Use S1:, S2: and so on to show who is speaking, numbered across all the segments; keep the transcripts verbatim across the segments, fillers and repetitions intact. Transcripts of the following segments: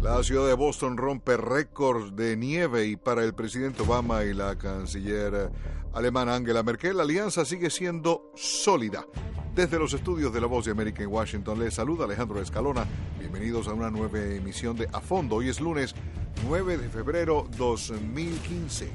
S1: La ciudad de Boston rompe récords de nieve y para el presidente Obama y la canciller alemana Angela Merkel, la alianza sigue siendo sólida. Desde los estudios de La Voz de América en Washington, les saluda Alejandro Escalona. Bienvenidos a una nueva emisión de A Fondo. Hoy es lunes nueve de febrero dos mil quince.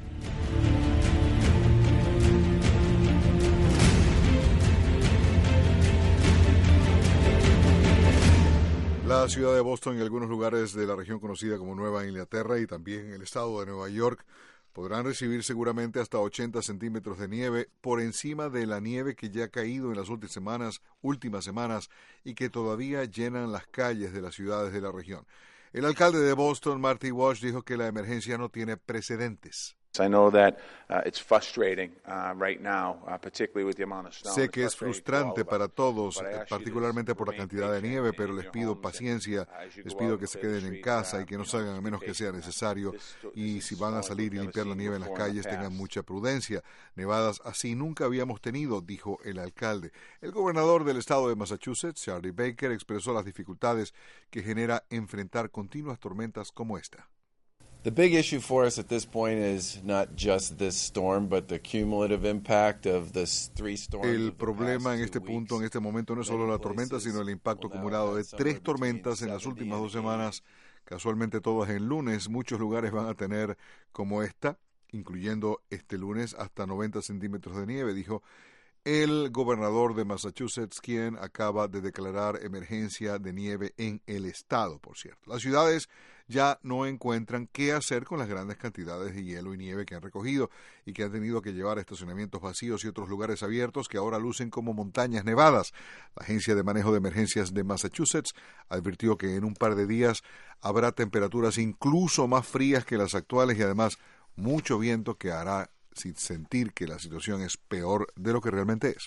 S1: La ciudad de Boston y algunos lugares de la región conocida como Nueva Inglaterra y también el estado de Nueva York podrán recibir seguramente hasta ochenta centímetros de nieve por encima de la nieve que ya ha caído en las últimas semanas, últimas semanas y que todavía llenan las calles de las ciudades de la región. El alcalde de Boston, Marty Walsh, dijo que la emergencia no tiene precedentes.
S2: I know that uh, it's frustrating uh, right now, uh, particularly with the amount of snow.
S1: Sé que es frustrante para todos, particularmente por la cantidad de nieve, pero les pido paciencia, les pido que se queden en casa y que no salgan a menos que sea necesario. Y si van a salir y limpiar la nieve en las calles, tengan mucha prudencia. Nevadas así nunca habíamos tenido, dijo el alcalde. El gobernador del estado de Massachusetts, Charlie Baker, expresó las dificultades que genera enfrentar continuas tormentas como esta.
S3: The big issue for us at this point is not just this storm, but the cumulative impact of this three storms.
S1: El problema en este punto, en este momento, no es solo la tormenta, sino el impacto acumulado de tres tormentas en las últimas dos semanas, casualmente todas en lunes. Muchos lugares van a tener como esta, incluyendo este lunes, hasta noventa centímetros de nieve, dijo el gobernador de Massachusetts, quien acaba de declarar emergencia de nieve en el estado, por cierto. Las ciudades ya no encuentran qué hacer con las grandes cantidades de hielo y nieve que han recogido y que han tenido que llevar a estacionamientos vacíos y otros lugares abiertos que ahora lucen como montañas nevadas. La Agencia de Manejo de Emergencias de Massachusetts advirtió que en un par de días habrá temperaturas incluso más frías que las actuales y además mucho viento que hará sin sentir que la situación es peor de lo que realmente es.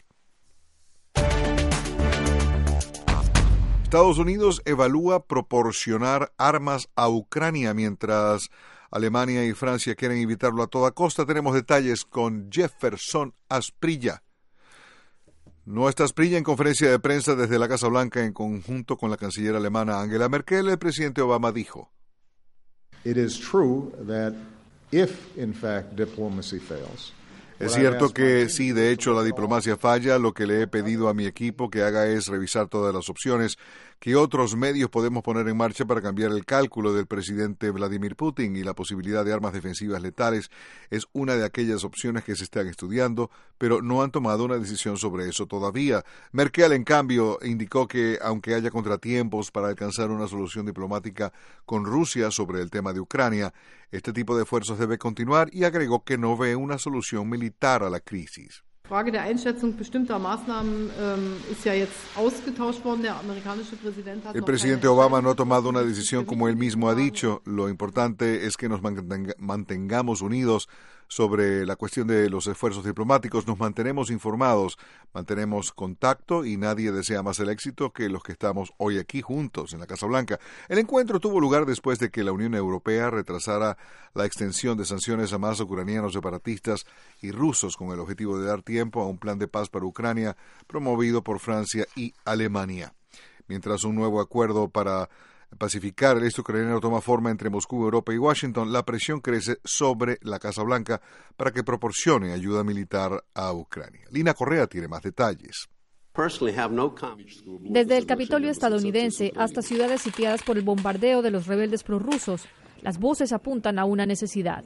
S1: Estados Unidos evalúa proporcionar armas a Ucrania mientras Alemania y Francia quieren evitarlo a toda costa. Tenemos detalles con Jefferson Asprilla. No está Asprilla en conferencia de prensa desde la Casa Blanca en conjunto con la canciller alemana Angela Merkel. El presidente Obama dijo:
S4: It is true that if in fact diplomacy fails,
S1: es cierto que si de hecho la diplomacia falla, lo que le he pedido a mi equipo que haga es revisar todas las opciones que otros medios podemos poner en marcha para cambiar el cálculo del presidente Vladimir Putin, y la posibilidad de armas defensivas letales es una de aquellas opciones que se están estudiando, pero no han tomado una decisión sobre eso todavía. Merkel, en cambio, indicó que aunque haya contratiempos para alcanzar una solución diplomática con Rusia sobre el tema de Ucrania, este tipo de esfuerzos debe continuar y agregó que no ve una solución militar a la crisis.
S5: Frage der Einschätzung bestimmter Maßnahmen ähm, ist ja jetzt ausgetauscht worden. Der amerikanische Präsident hat
S1: El presidente Obama no ha tomado una decisión como él mismo ha dicho. Lo importante es que nos mantengamos unidos sobre la cuestión de los esfuerzos diplomáticos. Nos mantenemos informados, mantenemos contacto y nadie desea más el éxito que los que estamos hoy aquí juntos en la Casa Blanca. El encuentro tuvo lugar después de que la Unión Europea retrasara la extensión de sanciones a más ucranianos separatistas y rusos con el objetivo de dar tiempo a un plan de paz para Ucrania promovido por Francia y Alemania. Mientras un nuevo acuerdo para pacificar el este ucraniano toma forma entre Moscú, Europa y Washington, la presión crece sobre la Casa Blanca para que proporcione ayuda militar a Ucrania. Lina Correa tiene más detalles.
S6: Desde el Capitolio estadounidense hasta ciudades sitiadas por el bombardeo de los rebeldes prorrusos, las voces apuntan a una necesidad.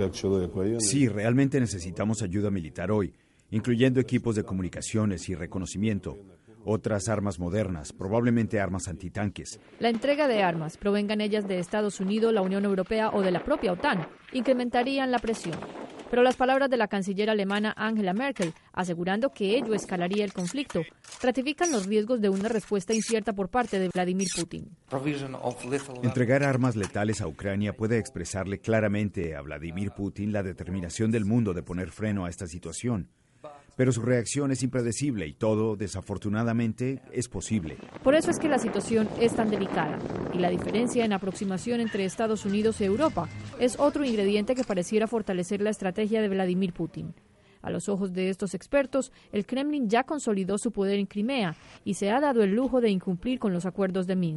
S7: Sí, realmente necesitamos ayuda militar hoy, incluyendo equipos de comunicaciones y reconocimiento, otras armas modernas, probablemente armas antitanques.
S6: La entrega de armas, provengan ellas de Estados Unidos, la Unión Europea o de la propia OTAN, incrementarían la presión. Pero las palabras de la canciller alemana Angela Merkel, asegurando que ello escalaría el conflicto, ratifican los riesgos de una respuesta incierta por parte de Vladimir Putin.
S7: Entregar armas letales a Ucrania puede expresarle claramente a Vladimir Putin la determinación del mundo de poner freno a esta situación. Pero su reacción es impredecible y todo, desafortunadamente, es posible.
S6: Por eso es que la situación es tan delicada. Y la diferencia en aproximación entre Estados Unidos y Europa es otro ingrediente que pareciera fortalecer la estrategia de Vladimir Putin. A los ojos de estos expertos, el Kremlin ya consolidó su poder en Crimea y se ha dado el lujo de incumplir con los acuerdos de Minsk.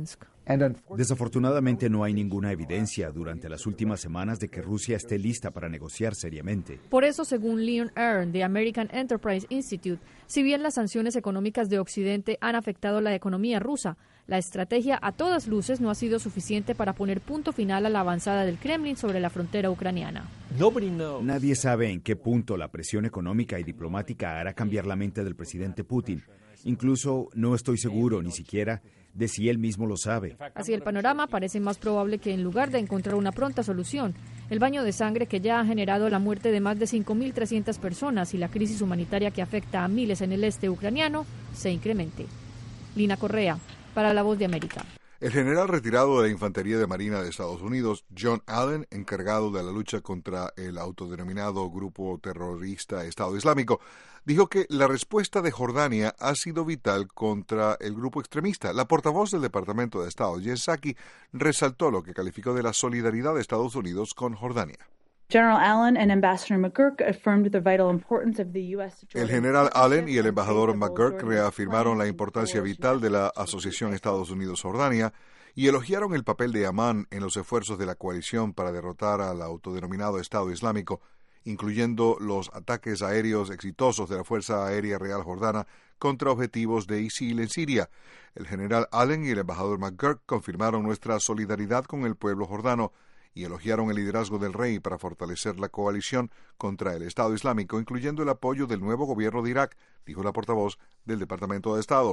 S7: Desafortunadamente no hay ninguna evidencia durante las últimas semanas de que Rusia esté lista para negociar seriamente.
S6: Por eso, según Leon Aron de American Enterprise Institute, si bien las sanciones económicas de Occidente han afectado la economía rusa, la estrategia a todas luces no ha sido suficiente para poner punto final a la avanzada del Kremlin sobre la frontera ucraniana.
S7: Nadie sabe en qué punto la presión económica y diplomática hará cambiar la mente del presidente Putin. Incluso no estoy seguro ni siquiera de si él mismo lo sabe.
S6: Así el panorama parece más probable que en lugar de encontrar una pronta solución, el baño de sangre que ya ha generado la muerte de más de cinco mil trescientas personas y la crisis humanitaria que afecta a miles en el este ucraniano se incremente. Lina Correa, para La Voz de América.
S1: El general retirado de la Infantería de Marina de Estados Unidos, John Allen, encargado de la lucha contra el autodenominado grupo terrorista Estado Islámico, dijo que la respuesta de Jordania ha sido vital contra el grupo extremista. La portavoz del Departamento de Estado, Jen Psaki, resaltó lo que calificó de la solidaridad de Estados Unidos con Jordania.
S8: General Allen and Ambassador McGurk affirmed the vital importance of the U S
S1: El general Allen y el embajador McGurk reafirmaron la importancia vital de la Asociación Estados Unidos-Jordania y elogiaron el papel de Amán en los esfuerzos de la coalición para derrotar al autodenominado Estado Islámico, incluyendo los ataques aéreos exitosos de la Fuerza Aérea Real Jordana contra objetivos de ISIL en Siria. El general Allen y el embajador McGurk confirmaron nuestra solidaridad con el pueblo jordano y elogiaron el liderazgo del rey para fortalecer la coalición contra el Estado Islámico, incluyendo el apoyo del nuevo gobierno de Irak, dijo la portavoz del Departamento de Estado.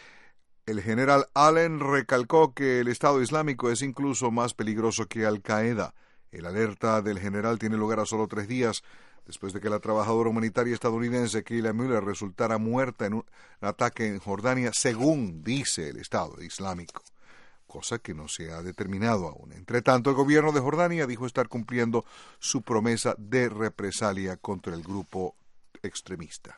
S1: El general Allen recalcó que el Estado Islámico es incluso más peligroso que Al-Qaeda. El alerta del general tiene lugar a solo tres días después de que la trabajadora humanitaria estadounidense Kayla Mueller resultara muerta en un ataque en Jordania, según dice el Estado Islámico, cosa que no se ha determinado aún. Entre tanto, el gobierno de Jordania dijo estar cumpliendo su promesa de represalia contra el grupo extremista.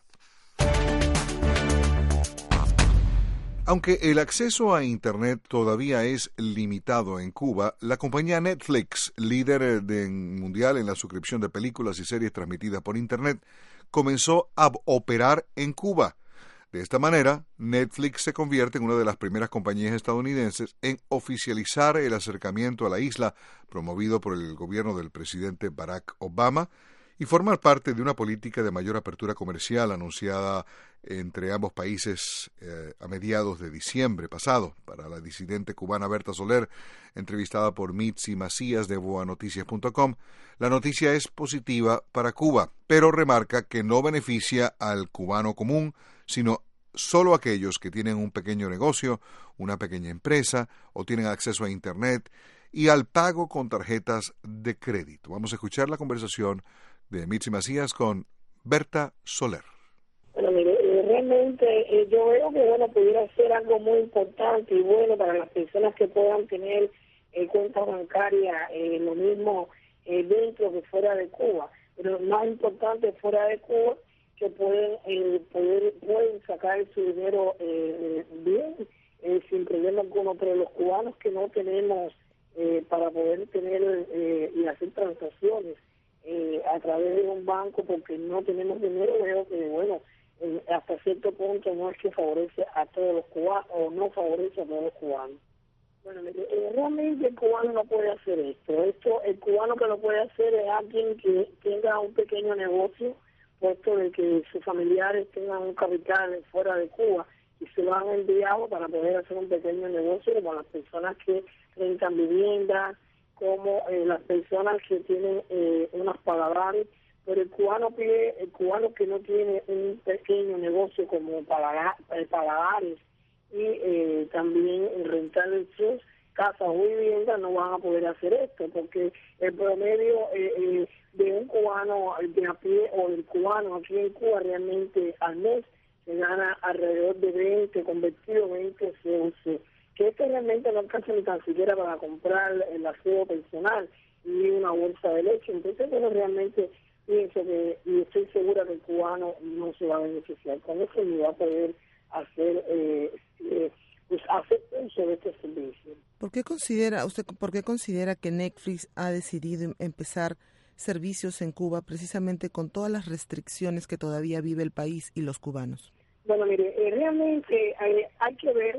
S1: Aunque el acceso a Internet todavía es limitado en Cuba, la compañía Netflix, líder de, mundial en la suscripción de películas y series transmitidas por Internet, comenzó a operar en Cuba. De esta manera, Netflix se convierte en una de las primeras compañías estadounidenses en oficializar el acercamiento a la isla promovido por el gobierno del presidente Barack Obama y formar parte de una política de mayor apertura comercial anunciada entre ambos países eh, a mediados de diciembre pasado. Para la disidente cubana Berta Soler, entrevistada por Mitzi Macías de boa noticias punto com, la noticia es positiva para Cuba, pero remarca que no beneficia al cubano común, sino solo aquellos que tienen un pequeño negocio, una pequeña empresa o tienen acceso a Internet y al pago con tarjetas de crédito. Vamos a escuchar la conversación de Mitzi Macías con Berta Soler.
S9: Bueno, mire, realmente eh, yo veo que bueno pudiera ser algo muy importante y bueno para las personas que puedan tener eh, cuentas bancarias, eh, lo mismo eh, dentro que fuera de Cuba, pero más importante fuera de Cuba, que pueden eh, poder pueden sacar su dinero eh, bien, eh, sin problema alguno, pero los cubanos que no tenemos eh, para poder tener eh, y hacer transacciones eh, a través de un banco porque no tenemos dinero, veo que bueno, eh, hasta cierto punto no es que favorece a todos los cubanos o no favorece a todos los cubanos. Bueno, eh, realmente el cubano no puede hacer esto. Esto, el cubano que lo puede hacer es alguien que tenga un pequeño negocio, puesto de que sus familiares tengan un capital fuera de Cuba y se lo han enviado para poder hacer un pequeño negocio, como las personas que rentan viviendas, como eh, las personas que tienen eh, unas paladares, pero el cubano pide, el cubano que no tiene un pequeño negocio como paladar, eh, paladares y eh, también rentar sus casas o viviendas no van a poder hacer esto, porque el promedio eh, eh, de un cubano de a pie o del cubano aquí en Cuba realmente al mes se gana alrededor de veinte, convertido veinte C U C, que esto realmente no alcanza ni tan siquiera para comprar el aseo personal y una bolsa de leche. Entonces, bueno, realmente pienso que, y estoy segura que el cubano no se va a beneficiar con eso ni va a poder hacer eh, eh, pues hacer uso de este servicio.
S10: ¿Por qué considera usted, por qué considera que Netflix ha decidido empezar servicios en Cuba precisamente con todas las restricciones que todavía vive el país y los cubanos?
S9: Bueno, mire, eh, realmente hay, hay que ver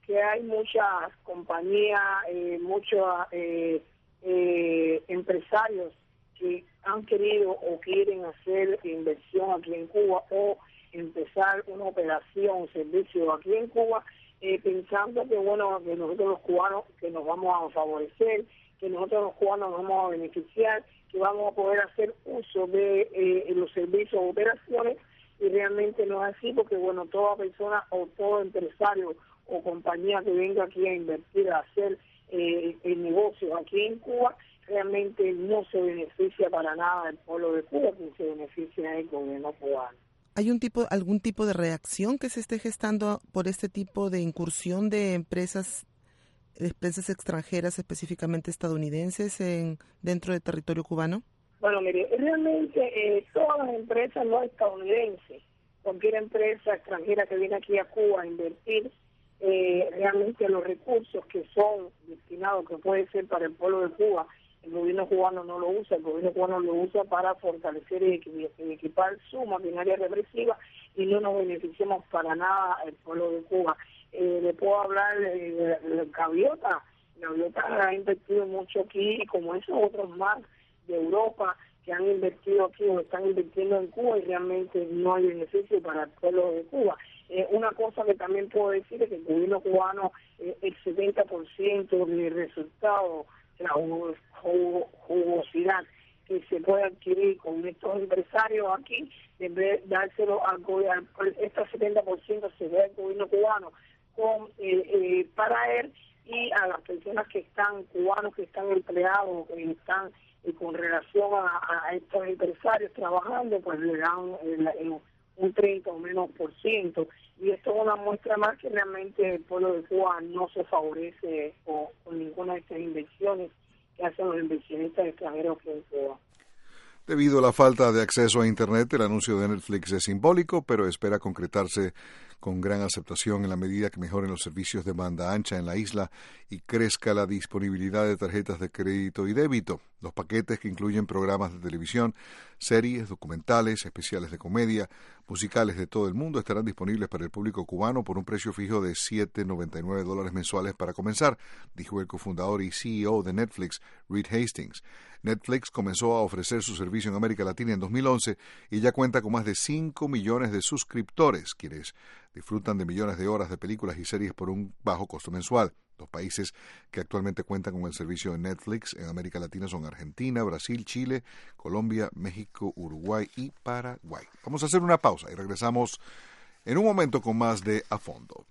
S9: que hay muchas compañías, eh, muchos eh, eh, empresarios que han querido o quieren hacer inversión aquí en Cuba o empezar una operación, un servicio aquí en Cuba, eh, pensando que bueno, que nosotros los cubanos que nos vamos a favorecer, que nosotros los cubanos nos vamos a beneficiar, que vamos a poder hacer uso de eh, los servicios o operaciones, y realmente no es así, porque bueno, toda persona o todo empresario o compañía que venga aquí a invertir, a hacer eh, el negocio aquí en Cuba, realmente no se beneficia para nada del pueblo de Cuba, que se beneficia el gobierno cubano.
S10: ¿Hay un tipo, algún tipo de reacción que se esté gestando por este tipo de incursión de empresas, de empresas extranjeras, específicamente estadounidenses, en dentro del territorio cubano?
S9: Bueno, mire, realmente eh, todas las empresas no estadounidenses, cualquier empresa extranjera que viene aquí a Cuba a invertir, eh, realmente los recursos que son destinados, que puede ser para el pueblo de Cuba, el gobierno cubano no lo usa, el gobierno cubano lo usa para fortalecer y equipar su maquinaria represiva, y no nos beneficiamos para nada el pueblo de Cuba. Eh, le puedo hablar de, de, de Gaviota. Gaviota ha invertido mucho aquí, y como esos otros más de Europa que han invertido aquí o están invirtiendo en Cuba, y realmente no hay beneficio para el pueblo de Cuba. Eh, una cosa que también puedo decir es que el gobierno cubano, eh, el setenta por ciento del resultado, la jugosidad que se puede adquirir con estos empresarios aquí, en vez de dárselo al gobierno, este setenta por ciento se ve al gobierno cubano con eh, eh, para él, y a las personas que están, cubanos que están empleados, que están eh, con relación a, a estos empresarios trabajando, pues le dan el, el, un treinta o menos por ciento, y esto es una muestra más que realmente el pueblo de Cuba no se favorece con, con ninguna de estas inversiones que hacen los inversionistas extranjeros que en Cuba.
S1: Debido a la falta de acceso a Internet, el anuncio de Netflix es simbólico, pero espera concretarse con gran aceptación en la medida que mejoren los servicios de banda ancha en la isla y crezca la disponibilidad de tarjetas de crédito y débito. Los paquetes, que incluyen programas de televisión, series, documentales, especiales de comedia, musicales de todo el mundo, estarán disponibles para el público cubano por un precio fijo de siete noventa y nueve dólares mensuales para comenzar, dijo el cofundador y C E O de Netflix, Reed Hastings. Netflix comenzó a ofrecer su servicio en América Latina en dos mil once y ya cuenta con más de cinco millones de suscriptores, quienes disfrutan de millones de horas de películas y series por un bajo costo mensual. Los países que actualmente cuentan con el servicio de Netflix en América Latina son Argentina, Brasil, Chile, Colombia, México, Uruguay y Paraguay. Vamos a hacer una pausa y regresamos en un momento con más de A Fondo.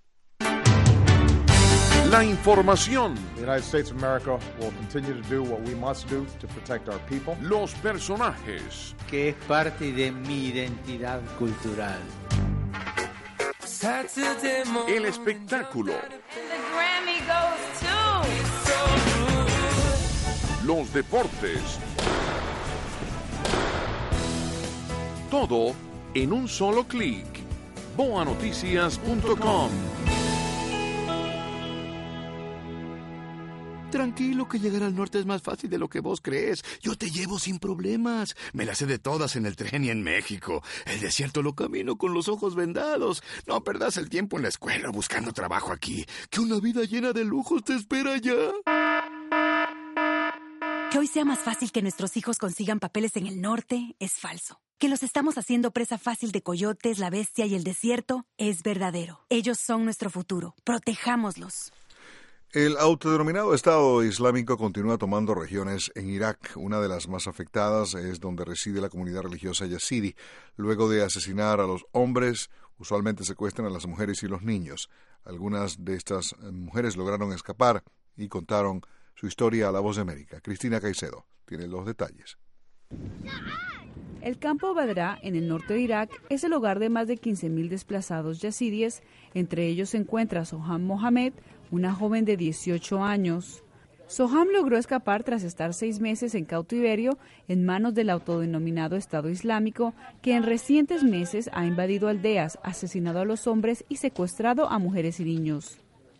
S11: La información.
S4: The United States of America will continue to do what we must do to protect our people.
S11: Los personajes.
S12: Que es parte de mi identidad cultural.
S11: El espectáculo.
S13: The Grammy goes to...
S11: Los deportes. Todo en un solo clic. boa noticias punto com.
S14: Tranquilo, que llegar al norte es más fácil de lo que vos crees. Yo te llevo sin problemas. Me las sé de todas en el tren y en México. El desierto lo camino con los ojos vendados. No perdas el tiempo en la escuela buscando trabajo aquí. Que una vida llena de lujos te espera allá.
S15: Que hoy sea más fácil que nuestros hijos consigan papeles en el norte es falso. Que los estamos haciendo presa fácil de coyotes, la bestia y el desierto es verdadero. Ellos son nuestro futuro. Protejámoslos.
S1: El autodenominado Estado Islámico continúa tomando regiones en Irak. Una de las más afectadas es donde reside la comunidad religiosa yazidi. Luego de asesinar a los hombres, usualmente secuestran a las mujeres y los niños. Algunas de estas mujeres lograron escapar y contaron su historia a La Voz de América. Cristina Caicedo tiene los detalles.
S16: El campo Badra, en el norte de Irak, es el hogar de más de quince mil desplazados yazidíes. Entre ellos se encuentra Soham Mohamed, una joven de dieciocho años. Soham logró escapar tras estar seis meses en cautiverio en manos del autodenominado Estado Islámico, que en recientes meses ha invadido aldeas, asesinado a los hombres y secuestrado a mujeres y niños.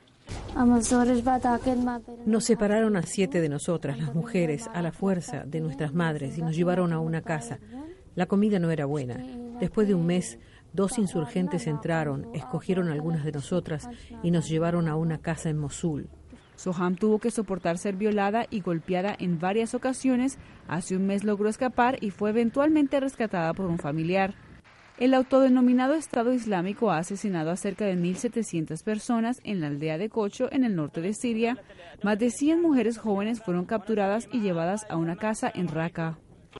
S17: Nos separaron a siete de nosotras, las mujeres, a la fuerza de nuestras madres, y nos llevaron a una casa. La comida no era buena. Después de un mes Dos insurgentes entraron, escogieron a algunas de nosotras y nos llevaron a una casa en Mosul.
S16: Soham tuvo que soportar ser violada y golpeada en varias ocasiones. Hace un mes logró escapar y fue eventualmente rescatada por un familiar. El autodenominado Estado Islámico ha asesinado a cerca de mil setecientas personas en la aldea de Kocho, en el norte de Siria. Más de cien mujeres jóvenes fueron capturadas y llevadas a una casa en Raqqa.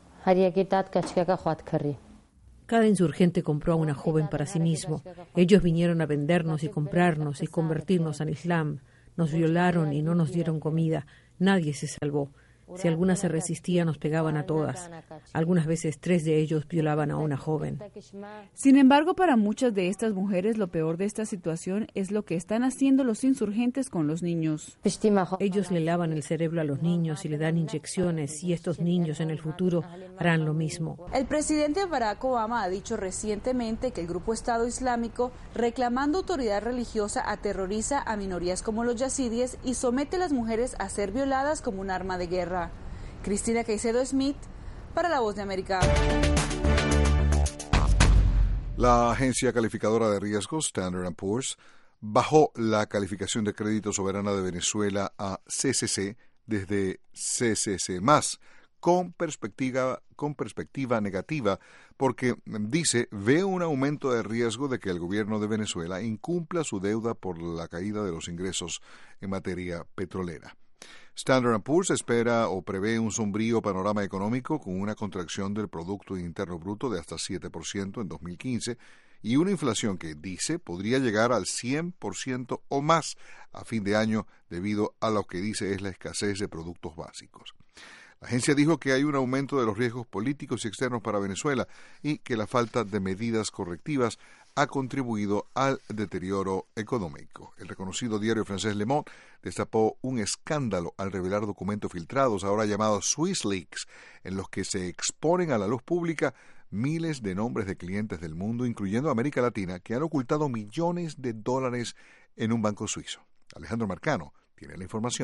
S17: Cada insurgente compró a una joven para sí mismo. Ellos vinieron a vendernos y comprarnos y convertirnos al Islam. Nos violaron y no nos dieron comida. Nadie se salvó. Si alguna se resistía, nos pegaban a todas. Algunas veces tres de ellos violaban a una joven.
S16: Sin embargo, para muchas de estas mujeres, lo peor de esta situación es lo que están haciendo los insurgentes con los niños.
S17: Ellos le lavan el cerebro a los niños y le dan inyecciones, y estos niños en el futuro harán lo mismo.
S16: El presidente Barack Obama ha dicho recientemente que el grupo Estado Islámico, reclamando autoridad religiosa, aterroriza a minorías como los yazidíes y somete a las mujeres a ser violadas como un arma de guerra. Cristina Caicedo Smith, para La Voz de América.
S1: La agencia calificadora de riesgos Standard and Poor's bajó la calificación de crédito soberana de Venezuela a C C C desde C C C más, con perspectiva, con perspectiva negativa, porque dice ve un aumento de riesgo de que el gobierno de Venezuela incumpla su deuda por la caída de los ingresos en materia petrolera. Standard and Poor's espera o prevé un sombrío panorama económico con una contracción del Producto Interno Bruto de hasta siete por ciento en dos mil quince y una inflación que, dice, podría llegar al cien por ciento o más a fin de año debido a lo que dice es la escasez de productos básicos. La agencia dijo que hay un aumento de los riesgos políticos y externos para Venezuela y que la falta de medidas correctivas ha contribuido al deterioro económico. El reconocido diario francés Le Monde destapó un escándalo al revelar documentos filtrados, ahora llamados Swiss Leaks, en los que se exponen a la luz pública miles de nombres de clientes del mundo, incluyendo América Latina, que han ocultado millones de dólares en un banco suizo. Alejandro Marcano tiene la información.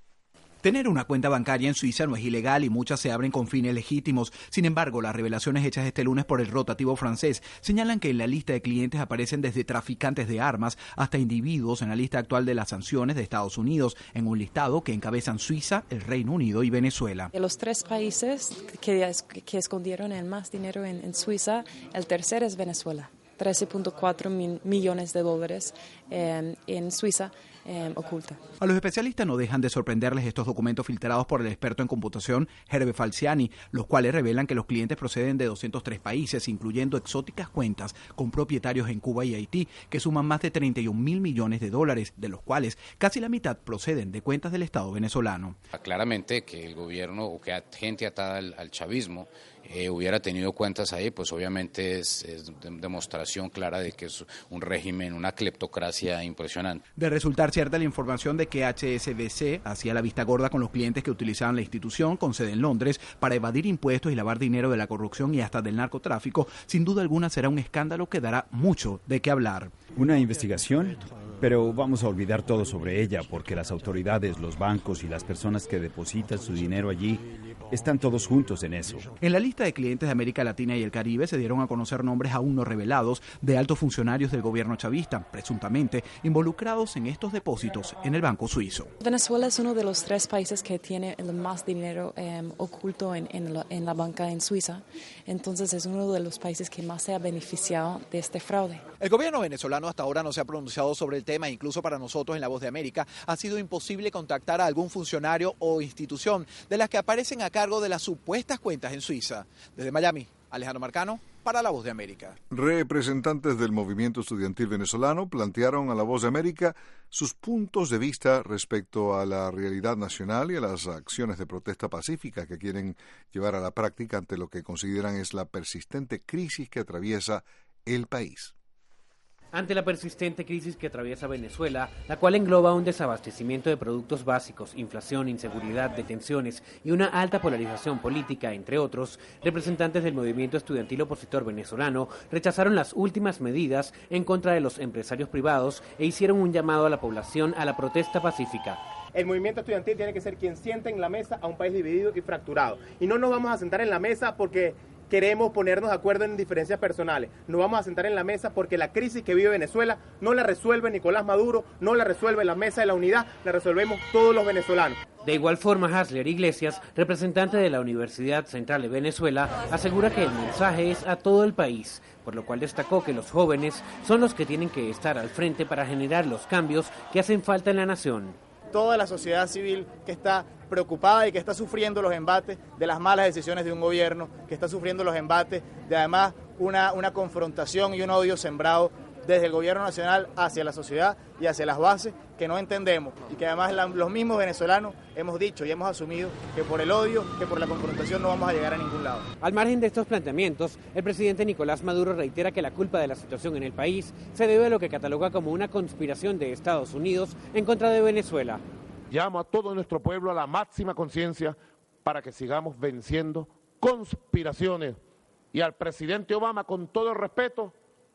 S18: Tener una cuenta bancaria en Suiza no es ilegal y muchas se abren con fines legítimos. Sin embargo, las revelaciones hechas este lunes por el rotativo francés señalan que en la lista de clientes aparecen desde traficantes de armas hasta individuos en la lista actual de las sanciones de Estados Unidos, en un listado que encabezan Suiza, el Reino Unido y Venezuela.
S19: De los tres países que, que escondieron el más dinero en, en Suiza, el tercero es Venezuela. trece punto cuatro mil millones de dólares eh, en Suiza. Eh, oculta.
S18: A los especialistas no dejan de sorprenderles estos documentos filtrados por el experto en computación Hervé Falciani, los cuales revelan que los clientes proceden de doscientos tres países, incluyendo exóticas cuentas con propietarios en Cuba y Haití, que suman más de treinta y un mil millones de dólares, de los cuales casi la mitad proceden de cuentas del Estado venezolano.
S20: Claramente que el gobierno o que gente atada al, al chavismo Eh, hubiera tenido cuentas ahí, pues obviamente es, es demostración clara de que es un régimen, una cleptocracia impresionante.
S18: De resultar cierta la información de que H S B C hacía la vista gorda con los clientes que utilizaban la institución con sede en Londres para evadir impuestos y lavar dinero de la corrupción y hasta del narcotráfico, sin duda alguna será un escándalo que dará mucho de qué hablar.
S7: ¿Una investigación? Pero vamos a olvidar todo sobre ella porque las autoridades, los bancos y las personas que depositan su dinero allí están todos juntos en eso.
S18: En la lista de clientes de América Latina y el Caribe se dieron a conocer nombres aún no revelados de altos funcionarios del gobierno chavista, presuntamente involucrados en estos depósitos en el banco suizo.
S19: Venezuela es uno de los tres países que tiene el más dinero eh, oculto en, en, la, en la banca en Suiza, entonces es uno de los países que más se ha beneficiado de este fraude.
S18: El gobierno venezolano hasta ahora no se ha pronunciado sobre el tema, incluso para nosotros en La Voz de América ha sido imposible contactar a algún funcionario o institución de las que aparecen a cargo de las supuestas cuentas en Suiza. Desde Miami, Alejandro Marcano, para La Voz de América.
S1: Representantes del movimiento estudiantil venezolano plantearon a La Voz de América sus puntos de vista respecto a la realidad nacional y a las acciones de protesta pacífica que quieren llevar a la práctica ante lo que consideran es la persistente crisis que atraviesa el país.
S21: Ante la persistente crisis que atraviesa Venezuela, la cual engloba un desabastecimiento de productos básicos, inflación, inseguridad, detenciones y una alta polarización política, entre otros, representantes del movimiento estudiantil opositor venezolano rechazaron las últimas medidas en contra de los empresarios privados e hicieron un llamado a la población a la protesta pacífica.
S22: El movimiento estudiantil tiene que ser quien sienta en la mesa a un país dividido y fracturado. Y no nos vamos a sentar en la mesa porque
S2: queremos ponernos de acuerdo en diferencias personales. Nos vamos a sentar en la mesa porque la crisis que vive Venezuela no la resuelve Nicolás Maduro, no la resuelve la Mesa de la Unidad, la resolvemos todos los venezolanos.
S21: De igual forma, Hasler Iglesias, representante de la Universidad Central de Venezuela, asegura que el mensaje es a todo el país, por lo cual destacó que los jóvenes son los que tienen que estar al frente para generar los cambios que hacen falta en la nación.
S22: Toda la sociedad civil que está preocupada y que está sufriendo los embates de las malas decisiones de un gobierno, que está sufriendo los embates de además una, una confrontación y un odio sembrado desde el gobierno nacional hacia la sociedad y hacia las bases que no entendemos y que además la, los mismos venezolanos hemos dicho y hemos asumido que por el odio, que por la confrontación no vamos a llegar a ningún lado.
S21: Al margen de estos planteamientos, el presidente Nicolás Maduro reitera que la culpa de la situación en el país se debe a lo que cataloga como una conspiración de Estados Unidos en contra de Venezuela.
S23: Llamo a todo nuestro pueblo a la máxima conciencia para que sigamos venciendo conspiraciones y al presidente Obama, con todo el respeto,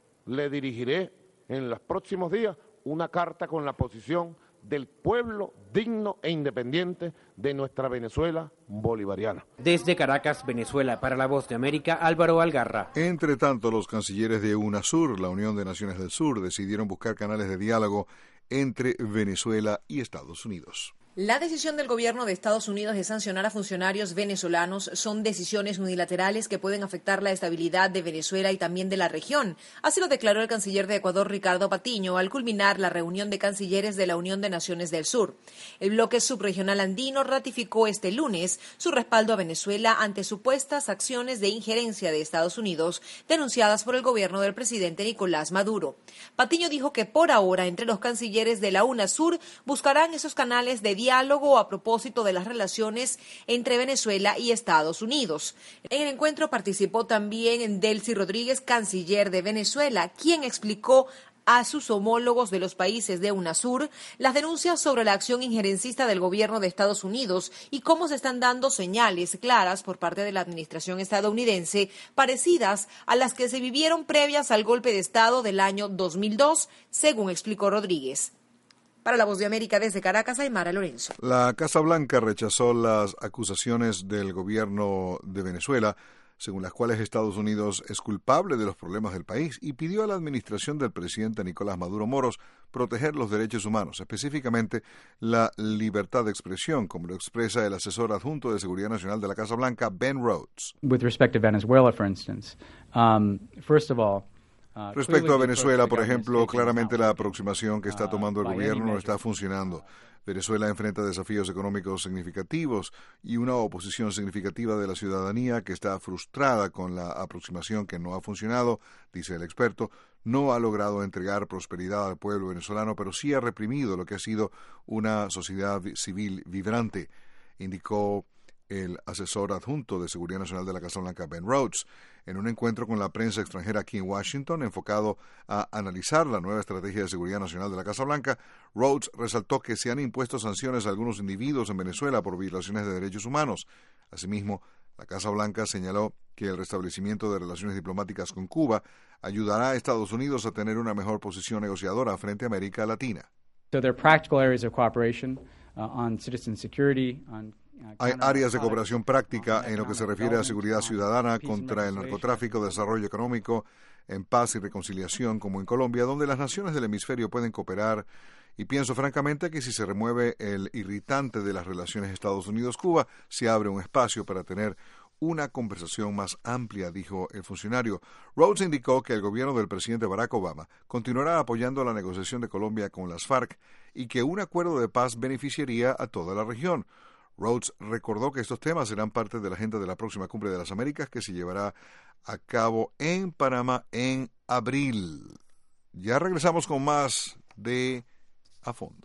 S23: le dirigiré en los próximos días una carta con la posición del pueblo digno e independiente de nuestra Venezuela bolivariana.
S21: Desde Caracas, Venezuela, para La Voz de América, Álvaro Algarra.
S1: Entre tanto, los cancilleres de UNASUR, la Unión de Naciones del Sur, decidieron buscar canales de diálogo entre Venezuela y Estados Unidos.
S24: La decisión del gobierno de Estados Unidos de sancionar a funcionarios venezolanos son decisiones unilaterales que pueden afectar la estabilidad de Venezuela y también de la región. Así lo declaró el canciller de Ecuador, Ricardo Patiño, al culminar la reunión de cancilleres de la Unión de Naciones del Sur. El bloque subregional andino ratificó este lunes su respaldo a Venezuela ante supuestas acciones de injerencia de Estados Unidos denunciadas por el gobierno del presidente Nicolás Maduro. Patiño dijo que por ahora entre los cancilleres de la UNASUR buscarán esos canales de diálogo a propósito de las relaciones entre Venezuela y Estados Unidos. En el encuentro participó también Delcy Rodríguez, canciller de Venezuela, quien explicó a sus homólogos de los países de UNASUR las denuncias sobre la acción injerencista del gobierno de Estados Unidos y cómo se están dando señales claras por parte de la administración estadounidense parecidas a las que se vivieron previas al golpe de Estado del año dos mil dos, según explicó Rodríguez. Para La Voz de América, desde Caracas, Aymara Lorenzo.
S1: La Casa Blanca rechazó las acusaciones del gobierno de Venezuela, según las cuales Estados Unidos es culpable de los problemas del país, y pidió a la administración del presidente Nicolás Maduro Moros proteger los derechos humanos, específicamente la libertad de expresión, como lo expresa el asesor adjunto de Seguridad Nacional de la Casa Blanca, Ben Rhodes.
S25: With respect to Venezuela, for instance, um, first of all,
S1: Respecto a Venezuela, por ejemplo, claramente la aproximación que está tomando el gobierno no está funcionando. Venezuela enfrenta desafíos económicos significativos y una oposición significativa de la ciudadanía que está frustrada con la aproximación que no ha funcionado, dice el experto. No ha logrado entregar prosperidad al pueblo venezolano, pero sí ha reprimido lo que ha sido una sociedad civil vibrante, indicó el asesor adjunto de Seguridad Nacional de la Casa Blanca, Ben Rhodes, en un encuentro con la prensa extranjera aquí en Washington, enfocado a analizar la nueva estrategia de seguridad nacional de la Casa Blanca. Rhodes resaltó que se han impuesto sanciones a algunos individuos en Venezuela por violaciones de derechos humanos. Asimismo, la Casa Blanca señaló que el restablecimiento de relaciones diplomáticas con Cuba ayudará a Estados Unidos a tener una mejor posición negociadora frente a América Latina.
S25: So there are practical areas of cooperation uh, on citizen security, on
S1: Hay áreas de cooperación práctica en lo que se refiere a seguridad ciudadana, contra el narcotráfico, desarrollo económico, en paz y reconciliación, como en Colombia, donde las naciones del hemisferio pueden cooperar. Y pienso francamente que si se remueve el irritante de las relaciones Estados Unidos-Cuba, se abre un espacio para tener una conversación más amplia, dijo el funcionario. Rhodes indicó que el gobierno del presidente Barack Obama continuará apoyando la negociación de Colombia con las FARC y que un acuerdo de paz beneficiaría a toda la región. Rhodes recordó que estos temas serán parte de la agenda de la próxima Cumbre de las Américas que se llevará a cabo en Panamá en abril. Ya regresamos con más de A Fondo.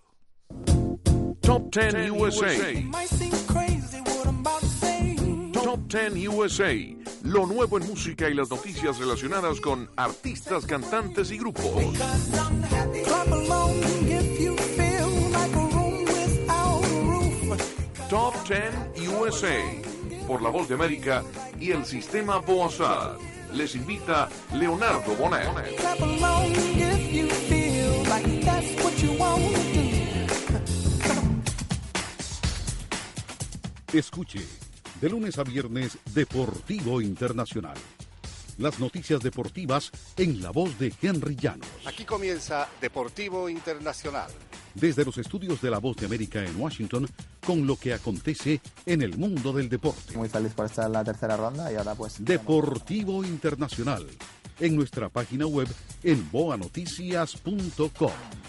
S11: Top ten U S A. Top ten U S A. Lo nuevo en música y las noticias relacionadas con artistas, cantantes y grupos. Top ten U S A, por La Voz de América y el Sistema Boazad. Les invita Leonardo Bonet. Escuche
S3: De lunes a viernes, Deportivo Internacional. Las noticias deportivas en la voz de Henry Llanos.
S5: Aquí comienza Deportivo Internacional.
S3: Desde los estudios de La Voz de América en Washington, con lo que acontece en el mundo del deporte.
S6: Muy feliz por estar en la tercera ronda y ahora pues...
S3: Deportivo Internacional. En nuestra página web en boa noticias punto com.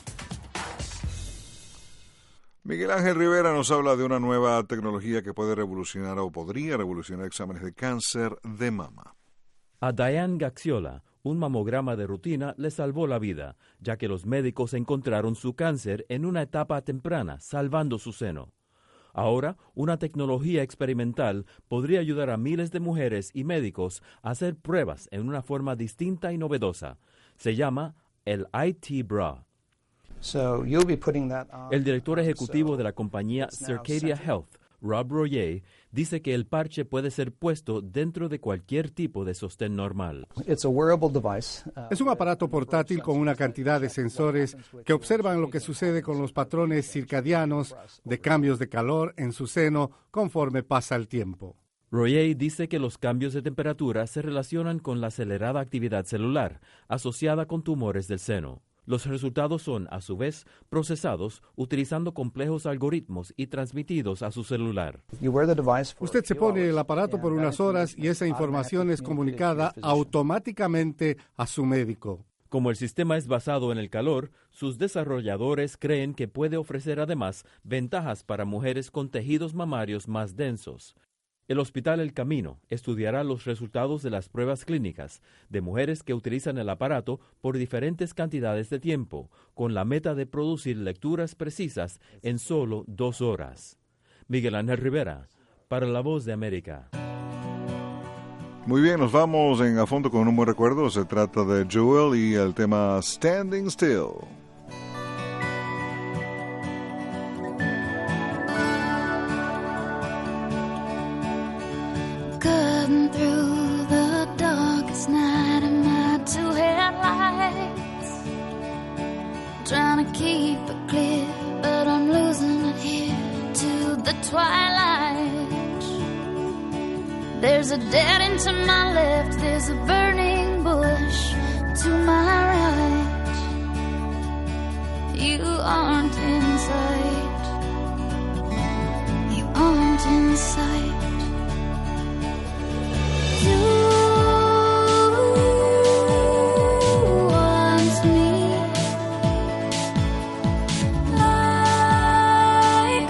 S1: Miguel Ángel Rivera nos habla de una nueva tecnología que puede revolucionar o podría revolucionar exámenes de cáncer de mama.
S8: A Diane Gaxiola, un mamograma de rutina le salvó la vida, ya que los médicos encontraron su cáncer en una etapa temprana, salvando su seno. Ahora, una tecnología experimental podría ayudar a miles de mujeres y médicos a hacer pruebas en una forma distinta y novedosa. Se llama el I T Bra.
S6: So you'll be putting that on,
S8: el director ejecutivo de la compañía Circadia Health, Rob Royer, dice que el parche puede ser puesto dentro de cualquier tipo de sostén normal.
S6: It's a wearable device.
S10: Es un aparato portátil con una cantidad de sensores que observan lo que sucede con los patrones circadianos de cambios de calor en su seno conforme pasa el tiempo.
S8: Royer dice que los cambios de temperatura se relacionan con la acelerada actividad celular asociada con tumores del seno. Los resultados son, a su vez, procesados utilizando complejos algoritmos y transmitidos a su celular.
S10: Usted se pone el aparato por unas horas y esa información es comunicada automáticamente a su médico.
S8: Como el sistema es basado en el calor, sus desarrolladores creen que puede ofrecer además ventajas para mujeres con tejidos mamarios más densos. El Hospital El Camino estudiará los resultados de las pruebas clínicas de mujeres que utilizan el aparato por diferentes cantidades de tiempo, con la meta de producir lecturas precisas en solo dos horas. Miguel Ángel Rivera, para La Voz de América.
S1: Muy bien, nos vamos en A Fondo con un buen recuerdo. Se trata de Jewel y el tema Standing Still.
S26: Through the darkest night in my two headlights, trying to keep it clear, but I'm losing it here to the twilight. There's a dead end to my left, there's a burning bush to my right. You aren't in sight, you aren't in sight. You want me like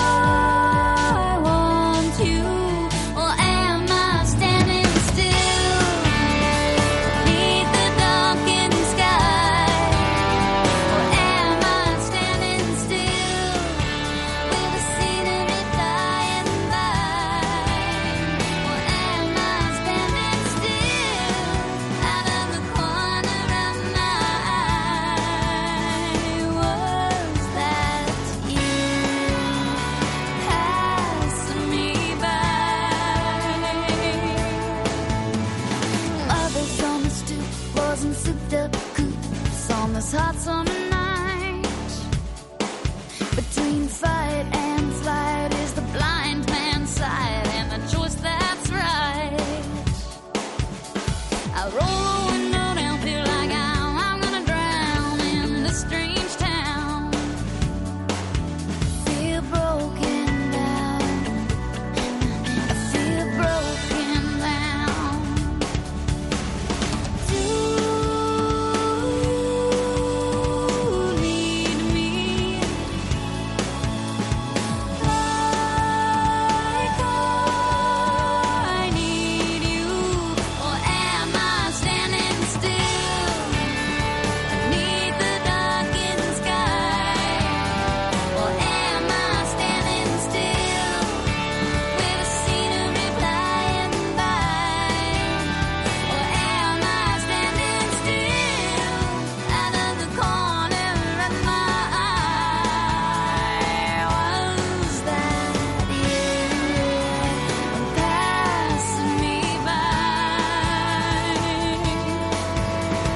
S26: I want you, or am I standing still beneath the darkened sky? Or am I standing still with the scenery flying by? Or am I this hot summer night? Between fight and flight is the blind man's sight, and the choice that's right. I roll the window down, feel like I'm, I'm gonna drown in this strange town. Feel broken down, I feel broken down. Do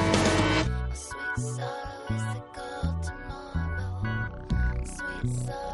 S26: sorrow is the call tomorrow. Sweet sorrow.